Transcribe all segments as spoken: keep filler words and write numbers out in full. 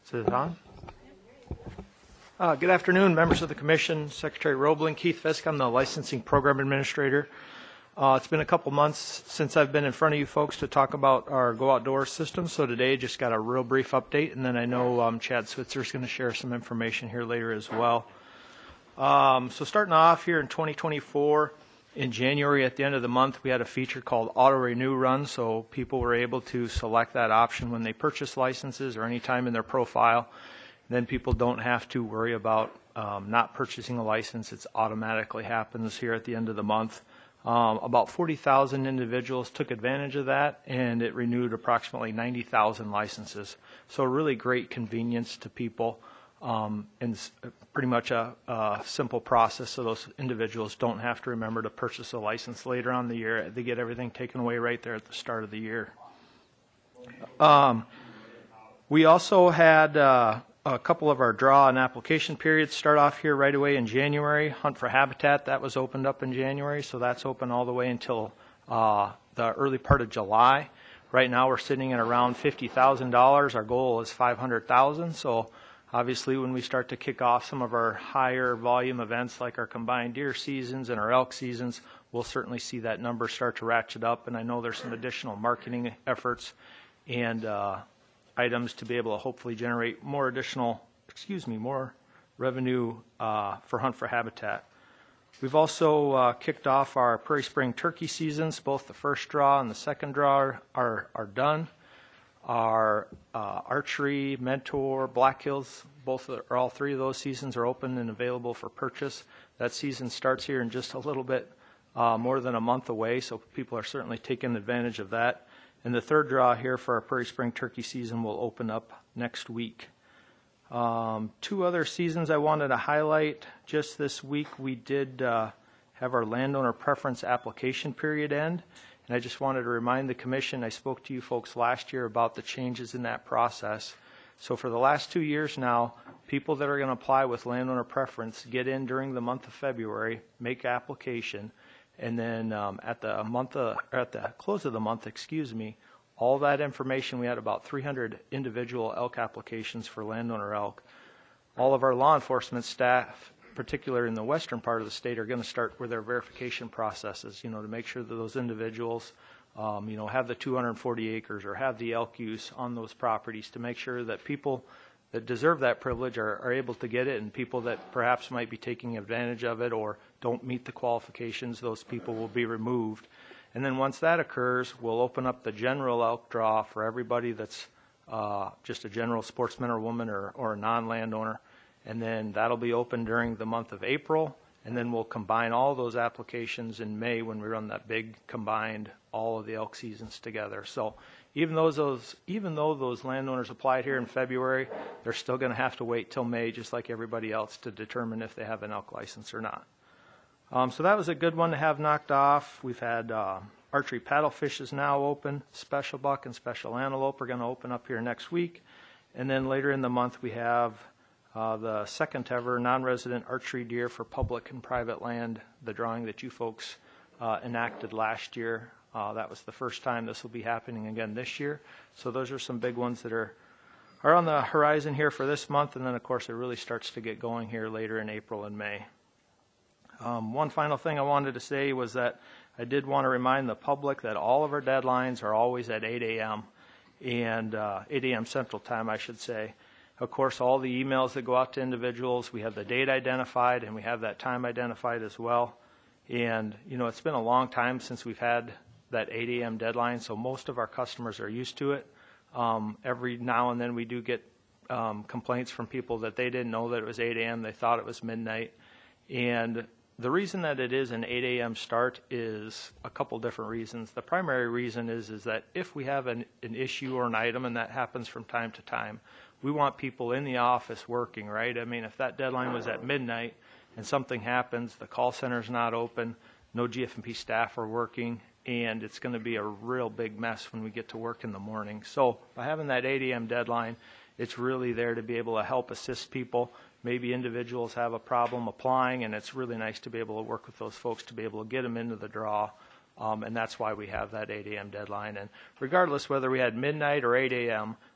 Is it on? Uh, good afternoon, members of the Commission, Secretary Roebling, Keith Fisk. I'm the Licensing Program Administrator. Uh, it's been a couple months since I've been in front of you folks to talk about our Go Outdoors system, so today just got a real brief update, and then I know um, Chad Switzer is going to share some information here later as well. Um, so starting off here in twenty twenty-four, in January at the end of the month, we had a feature called Auto Renew Run, so people were able to select that option when they purchase licenses or any time in their profile. Then people don't have to worry about um, not purchasing a license. It automatically happens here at the end of the month. Um, about forty thousand individuals took advantage of that, and it renewed approximately ninety thousand licenses. So a really great convenience to people, um, and pretty much a, a simple process so those individuals don't have to remember to purchase a license later on in the year. They get everything taken away right there at the start of the year. Um, we also had uh, a couple of our draw and application periods start off here right away in January. Hunt for Habitat, that was opened up in January, so that's open all the way until uh, the early part of July. Right now we're sitting at around fifty thousand dollars. Our goal is five hundred thousand dollars, so obviously when we start to kick off some of our higher volume events like our combined deer seasons and our elk seasons, we'll certainly see that number start to ratchet up, and I know there's some additional marketing efforts and uh, items to be able to hopefully generate more additional, excuse me, more revenue uh, for Hunt for Habitat. We've also uh, kicked off our Prairie Spring turkey seasons. Both the first draw and the second draw are, are done. Our uh, archery, mentor, Black Hills, both or all three of those seasons are open and available for purchase. That season starts here in just a little bit uh, more than a month away, so people are certainly taking advantage of that. And the third draw here for our Prairie Spring turkey season will open up next week. Um, two other seasons I wanted to highlight. Just this week we did uh, have our landowner preference application period end. And I just wanted to remind the Commission, I spoke to you folks last year about the changes in that process. So for the last two years now, people that are going to apply with landowner preference get in during the month of February, make application, and then um, at the month of, or at the close of the month, excuse me, all that information, we had about three hundred individual elk applications for landowner elk. All of our law enforcement staff, particularly in the western part of the state, are going to start with their verification processes, you know, to make sure that those individuals, um, you know, have the two hundred forty acres or have the elk use on those properties, to make sure that people that deserve that privilege are, are able to get it, and people that perhaps might be taking advantage of it or don't meet the qualifications, those people will be removed. And then once that occurs, we'll open up the general elk draw for everybody that's uh, just a general sportsman or woman or, or a non-landowner. And then that'll be open during the month of April, and then we'll combine all those applications in May when we run that big combined all of the elk seasons together. So even though those even though those landowners applied here in February, they're still going to have to wait till May, just like everybody else, to determine if they have an elk license or not. Um, so that was a good one to have knocked off. We've had uh, archery paddlefish is now open. Special buck and special antelope are going to open up here next week, and then later in the month we have Uh, the second ever non-resident archery deer for public and private land, the drawing that you folks uh, enacted last year. Uh, that was the first time. This will be happening again this year. So those are some big ones that are, are on the horizon here for this month, and then of course it really starts to get going here later in April and May. Um, one final thing I wanted to say was that I did want to remind the public that all of our deadlines are always at eight A M and uh, eight A M Central Time, I should say. Of course, all the emails that go out to individuals, we have the date identified and we have that time identified as well. And, you know, it's been a long time since we've had that eight A M deadline, so most of our customers are used to it. Um, every now and then we do get um, complaints from people that they didn't know that it was eight A M, they thought it was midnight. And the reason that it is an eight A M start is a couple different reasons. The primary reason is, is that if we have an, an issue or an item, and that happens from time to time, we want people in the office working, right? I mean, if that deadline was at midnight and something happens, the call center's not open, no G F M P staff are working, and it's going to be a real big mess when we get to work in the morning. So by having that eight A M deadline, it's really there to be able to help assist people. Maybe individuals have a problem applying, and it's really nice to be able to work with those folks to be able to get them into the draw. Um, and that's why we have that eight A M deadline. And regardless whether we had midnight or eight A M,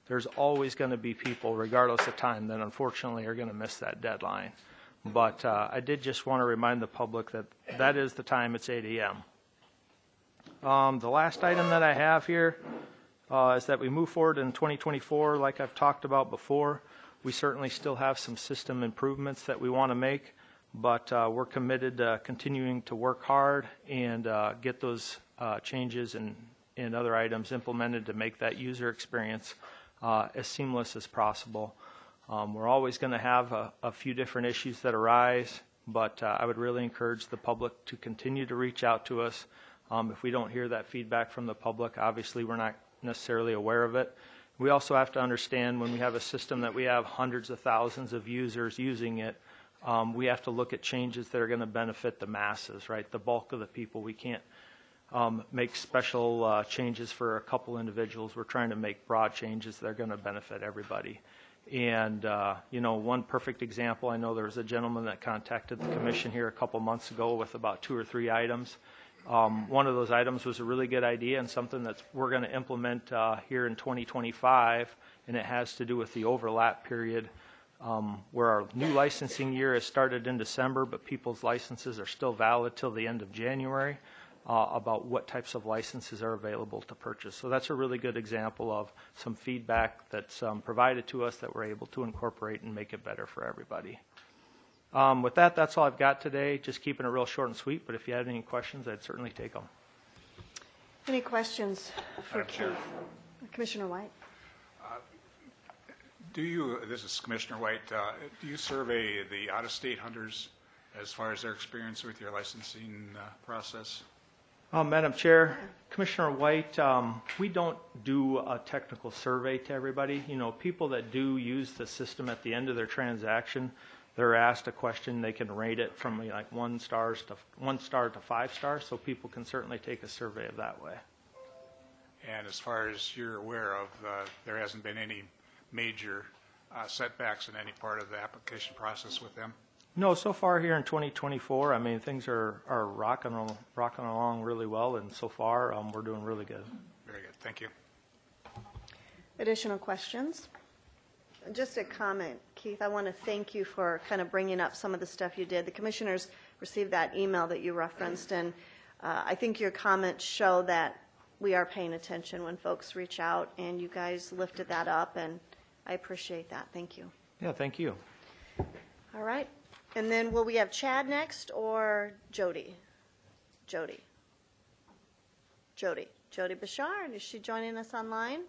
there's always going to be people, regardless of time, that unfortunately are going to miss that deadline. But uh, I did just want to remind the public that that is the time. It's eight a m Um, the last item that I have here uh, is that we move forward in twenty twenty-four, like I've talked about before. We certainly still have some system improvements that we want to make, but uh, we're committed to continuing to work hard and uh, get those uh, changes and, and other items implemented to make that user experience uh, as seamless as possible. Um, we're always going to have a, a few different issues that arise, but uh, I would really encourage the public to continue to reach out to us. Um, if we don't hear that feedback from the public, obviously we're not necessarily aware of it. We also have to understand when we have a system that we have hundreds of thousands of users using it, um, we have to look at changes that are going to benefit the masses, right? The bulk of the people. We can't um, make special uh, changes for a couple individuals. We're trying to make broad changes that are going to benefit everybody. And, uh, you know, one perfect example, I know there was a gentleman that contacted the commission here a couple months ago with about two or three items. Um, one of those items was a really good idea and something that we're going to implement uh, here in twenty twenty-five, and it has to do with the overlap period um, where our new licensing year has started in December, but people's licenses are still valid till the end of January, uh, about what types of licenses are available to purchase. So that's a really good example of some feedback that's um, provided to us that we're able to incorporate and make it better for everybody. Um, with that, that's all I've got today. Just keeping it real short and sweet, but if you had any questions, I'd certainly take them. Any questions for Madam Chair. Keith? Commissioner White? Do you, this is Commissioner White, uh, do you survey the out-of-state hunters as far as their experience with your licensing uh, process? Uh, Madam Chair, Commissioner White, um, we don't do a technical survey to everybody. You know, people that do use the system at the end of their transaction, they're asked a question, they can rate it from like one stars to one star to five stars, so people can certainly take a survey of that way. And as far as you're aware of, uh, there hasn't been any major uh, setbacks in any part of the application process with them? No, so far here in twenty twenty-four, I mean, things are, are rocking, al- rocking along really well, and so far um, we're doing really good. Very good. Thank you. Additional questions? Just a comment, Keith. I want to thank you for kind of bringing up some of the stuff you did. The commissioners received that email that you referenced, and uh, I think your comments show that we are paying attention when folks reach out, and you guys lifted that up, and I appreciate that. Thank you. Yeah, thank you. All right. And then will we have Chad next or Jody? Jody. Jody. Jody Bashar. Is she joining us online?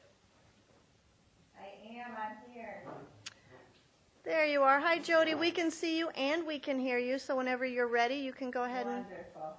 I am. I'm here. There you are. Hi, Jody. We can see you and we can hear you. So whenever you're ready, you can go ahead and. Wonderful.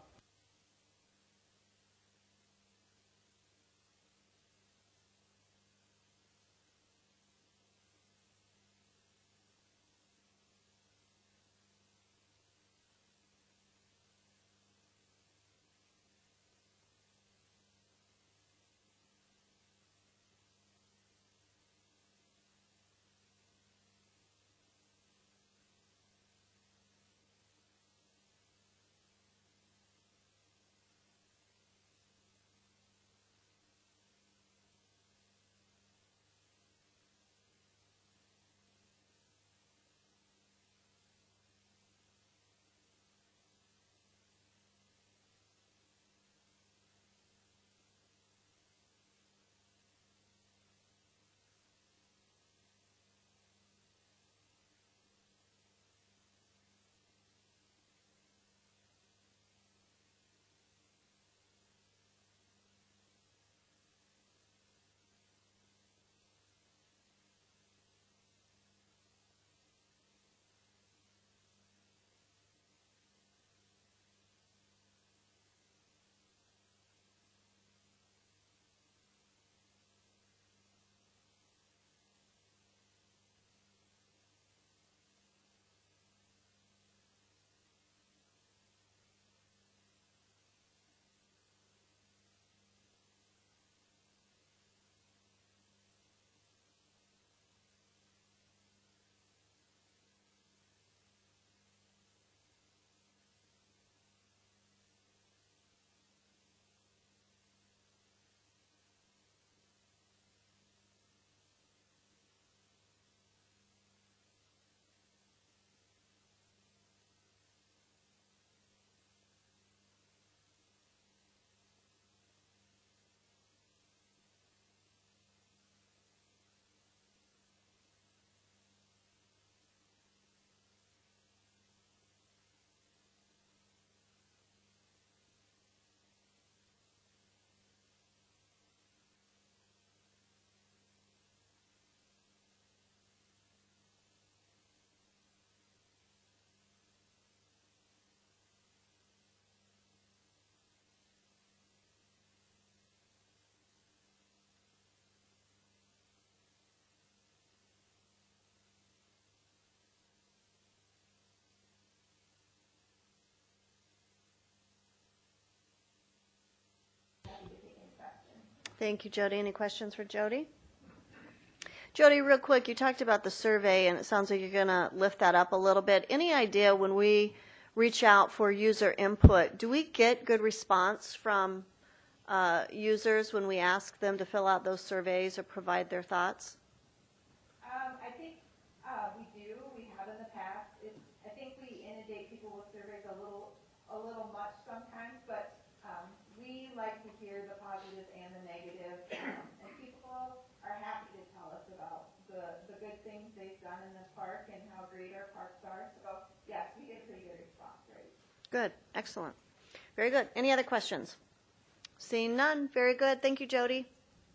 Thank you, Jody. Any questions for Jody? Jody, real quick, you talked about the survey, and it sounds like you're going to lift that up a little bit. Any idea when we reach out for user input, do we get good response from uh, users when we ask them to fill out those surveys or provide their thoughts? Um, I think uh, we do. We have in the past. It's, I think we inundate people with surveys a little, a little much sometimes, but um, we like to hear the positive and the negative, um, and people are happy to tell us about the, the good things they've done in this park and how great our parks are. So yes, we get pretty good response rates. Good. Excellent. Very good. Any other questions? Seeing none. Very good. Thank you, Jody.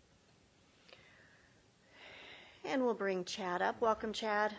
And we'll bring Chad up. Welcome, Chad.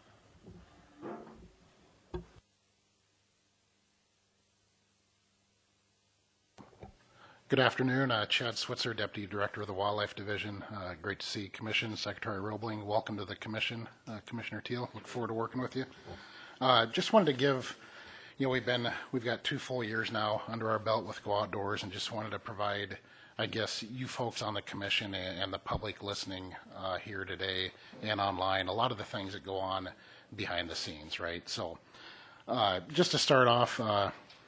Good afternoon. Uh, Chad Switzer, Deputy Director of the Wildlife Division. Uh, great to see Commission, Secretary Roebling. Welcome to the Commission, uh, Commissioner Teal. Look forward to working with you. Uh, just wanted to give, you know, we've been, we've got two full years now under our belt with Go Outdoors, and just wanted to provide, I guess, you folks on the Commission and, and the public listening uh, here today and online, a lot of the things that go on behind the scenes, right? So uh, just to start off, uh,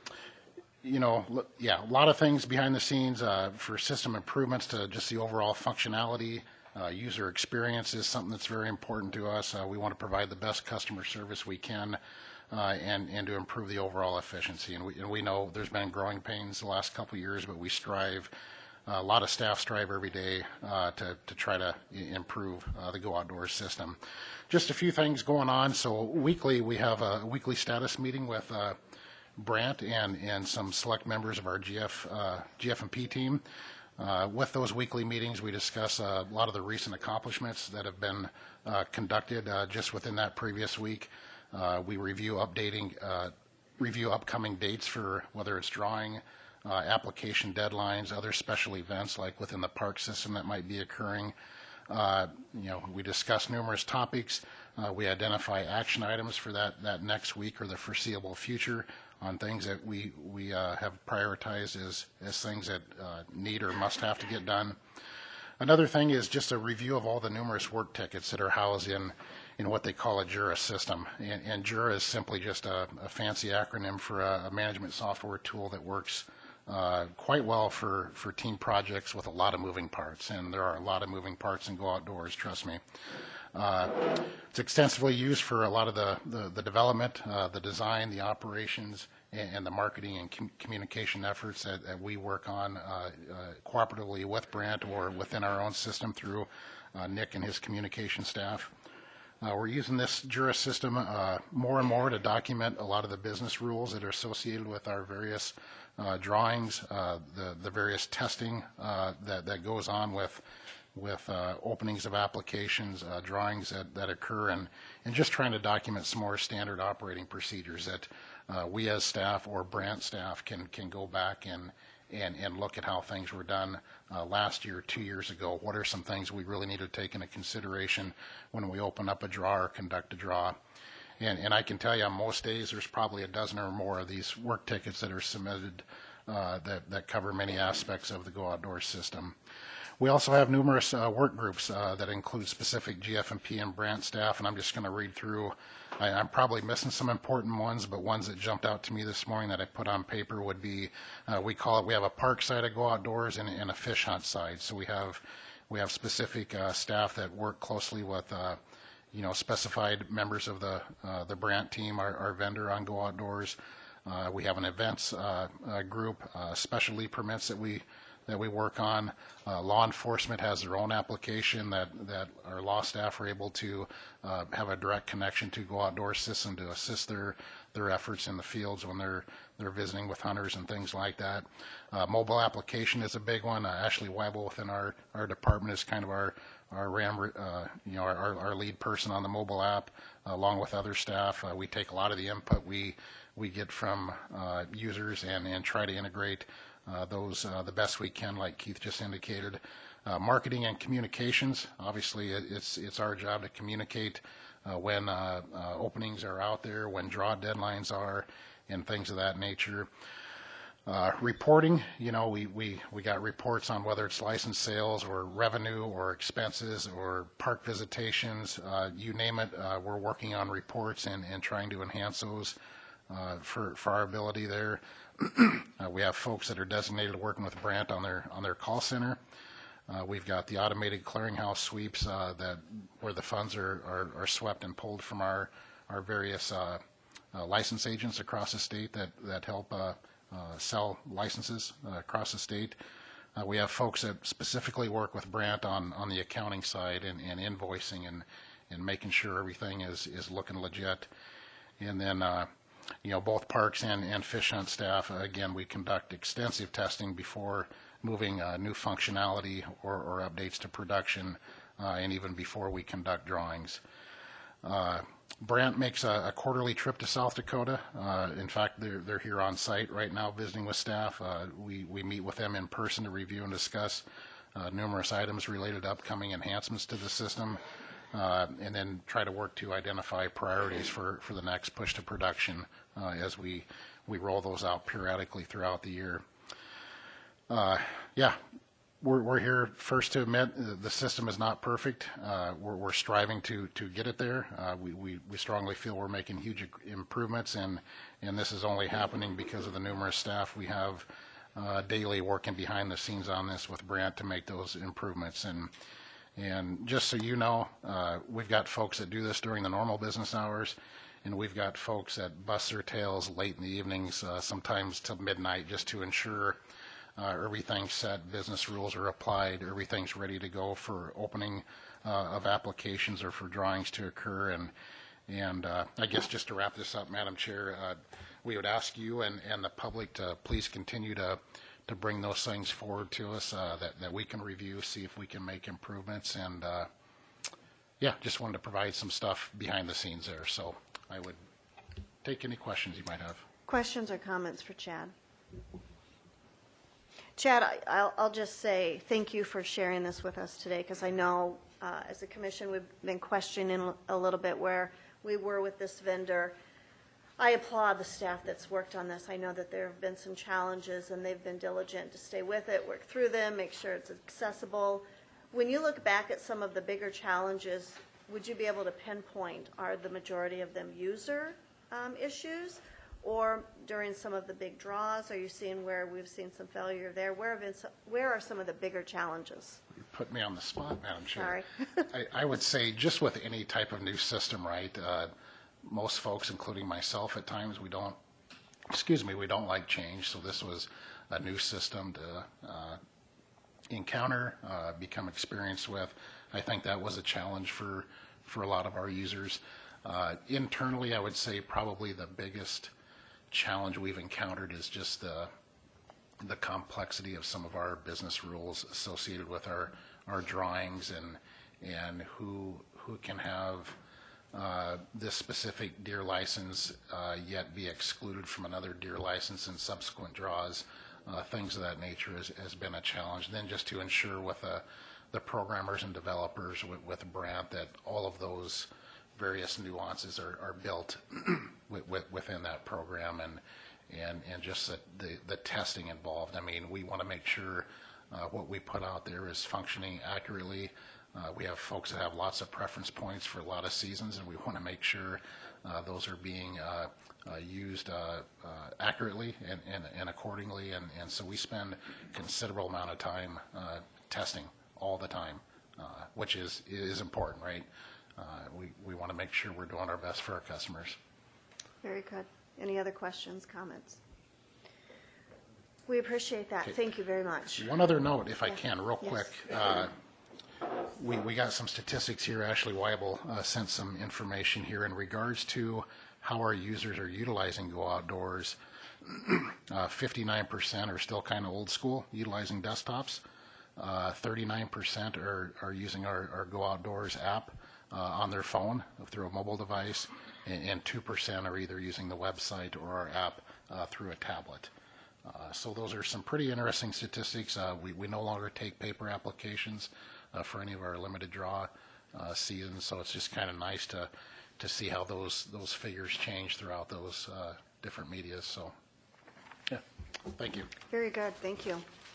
you know, yeah, a lot of things behind the scenes uh, for system improvements to just the overall functionality. Uh, user experience is something that's very important to us. Uh, we want to provide the best customer service we can uh, and, and to improve the overall efficiency. And we, and we know there's been growing pains the last couple of years, but we strive, uh, a lot of staff strive every day uh, to, to try to improve uh, the Go Outdoors system. Just a few things going on. So weekly, we have a weekly status meeting with uh, Brant and, and some select members of our G F, uh, G F M P team. Uh, with those weekly meetings, we discuss uh, a lot of the recent accomplishments that have been uh, conducted uh, just within that previous week. Uh, we review updating, uh, review upcoming dates for whether it's drawing, uh, application deadlines, other special events like within the park system that might be occurring. Uh, you know, we discuss numerous topics. Uh, we identify action items for that, that next week or the foreseeable future on things that we, we uh, have prioritized as, as things that uh, need or must have to get done. Another thing is just a review of all the numerous work tickets that are housed in, in what they call a Jura system. And, and Jura is simply just a, a fancy acronym for a, a management software tool that works uh, quite well for, for team projects with a lot of moving parts. And there are a lot of moving parts in Go Outdoors, trust me. Uh, it's extensively used for a lot of the, the, the development, uh, the design, the operations, and, and the marketing and com communication efforts that, that we work on uh, uh, cooperatively with Brant or within our own system through uh, Nick and his communication staff. Uh, we're using this Jura system uh, more and more to document a lot of the business rules that are associated with our various uh, drawings, uh, the, the various testing uh, that, that goes on with with uh, openings of applications, uh, drawings that, that occur, and, and just trying to document some more standard operating procedures that uh, we as staff or Brant staff can, can go back and, and, and look at how things were done uh, last year, two years ago. What are some things we really need to take into consideration when we open up a draw or conduct a draw? And, and I can tell you on most days there's probably a dozen or more of these work tickets that are submitted uh, that, that cover many aspects of the Go Outdoors system. We also have numerous uh, work groups uh, that include specific G F M P and Brant staff, and I'm just going to read through. I, I'm probably missing some important ones, but ones that jumped out to me this morning that I put on paper would be, uh, we call it, we have a park side of Go Outdoors and, and a fish hunt side. So we have, we have specific uh, staff that work closely with, uh, you know, specified members of the, uh, the Brant team, our, our vendor on Go Outdoors. Uh, we have an events uh, uh, group, uh, specialty permits that we that we work on. Uh, law enforcement has their own application that, that our law staff are able to uh, have a direct connection to Go Outdoors system to assist their, their efforts in the fields when they're, they're visiting with hunters and things like that. Uh, mobile application is a big one. Uh, Ashley Weibel within our, our department is kind of our, our, ram, uh, you know, our, our lead person on the mobile app, uh, along with other staff. Uh, we take a lot of the input we, we get from uh, users and, and try to integrate Uh, those uh, the best we can, like Keith just indicated. Uh, marketing and communications, obviously it, it's it's our job to communicate uh, when uh, uh, openings are out there, when draw deadlines are, and things of that nature. Uh, reporting, you know, we, we, we got reports on whether it's license sales or revenue or expenses or park visitations, uh, you name it. Uh, we're working on reports and, and trying to enhance those uh, for, for our ability there. uh, we have folks that are designated working with Brant on their on their call center. Uh, we've got the automated clearinghouse sweeps uh, that where the funds are, are, are swept and pulled from our our various uh, uh, license agents across the state that that help uh, uh, sell licenses uh, across the state. Uh, we have folks that specifically work with Brant on on the accounting side and, and invoicing and and making sure everything is is looking legit. And then uh, you know, both parks and and fish hunt staff, uh, again, we conduct extensive testing before moving uh, new functionality or, or updates to production, uh, and even before we conduct drawings. Uh, Brant makes a, a quarterly trip to South Dakota. Uh, in fact, they're, they're here on site right now visiting with staff. Uh, we, we meet with them in person to review and discuss uh, numerous items related to upcoming enhancements to the system, uh, and then try to work to identify priorities for, for the next push to production uh, as we, we roll those out periodically throughout the year. Uh, yeah, we're, we're here first to admit uh, the system is not perfect. Uh, we're, we're striving to, to get it there. Uh, we, we, we strongly feel we're making huge improvements, and, and this is only happening because of the numerous staff we have uh, daily working behind the scenes on this with Brant to make those improvements. And, and just so you know, uh, we've got folks that do this during the normal business hours, and we've got folks that bust their tails late in the evenings, uh, sometimes till midnight, just to ensure Uh, everything's set, business rules are applied, everything's ready to go for opening uh, of applications or for drawings to occur. And and uh, I guess just to wrap this up, Madam Chair, uh, we would ask you and, and the public to please continue to to bring those things forward to us uh, that, that we can review, see if we can make improvements. And uh, yeah, just wanted to provide some stuff behind the scenes there. So I would take any questions you might have. Questions or comments for Chad? Chad, I- I'll, I'll just say thank you for sharing this with us today, because I know uh, as a commission we've been questioning a little bit where we were with this vendor. I applaud the staff that's worked on this. I know that there have been some challenges, and they've been diligent to stay with it, work through them, make sure it's accessible. When you look back at some of the bigger challenges, would you be able to pinpoint, are the majority of them user um, issues? Or during some of the big draws, are you seeing where we've seen some failure there? Where have been some, where are some of the bigger challenges? You put me on the spot, Madam Chair. Sorry. I, I would say just with any type of new system, right, uh, most folks, including myself at times, we don't, excuse me, we don't like change. So this was a new system to uh, encounter, uh, become experienced with. I think that was a challenge for, for a lot of our users. Uh, internally, I would say probably the biggest challenge we've encountered is just the the complexity of some of our business rules associated with our our drawings and and who who can have uh, this specific deer license uh, yet be excluded from another deer license in subsequent draws. Uh, things of that nature has, has been a challenge. Then just to ensure with uh, the programmers and developers with, with Brant that all of those various nuances are, are built with, with, within that program, and and and just the, the, the testing involved. I mean, we want to make sure uh, what we put out there is functioning accurately. Uh, we have folks that have lots of preference points for a lot of seasons, and we want to make sure uh, those are being uh, uh, used uh, uh, accurately and, and, and accordingly. And, and so we spend a considerable amount of time uh, testing all the time, uh, which is is important, right? Uh, we, we want to make sure we're doing our best for our customers. Very good. Any other questions, comments? We appreciate that. Okay. Thank you very much. One other note, if I Yeah. can, real Yes. quick. Uh, we, we got some statistics here. Ashley Weibel uh, sent some information here in regards to how our users are utilizing Go Outdoors. uh, fifty-nine percent are still kind of old school, utilizing desktops. Uh, thirty-nine percent are, are using our, our Go Outdoors app Uh, on their phone through a mobile device, and, and two percent are either using the website or our app uh, through a tablet. Uh, so those are some pretty interesting statistics. Uh, we, we no longer take paper applications uh, for any of our limited draw uh, seasons, so it's just kind of nice to to see how those those figures change throughout those uh, different medias. So Yeah, thank you. Very good, thank you.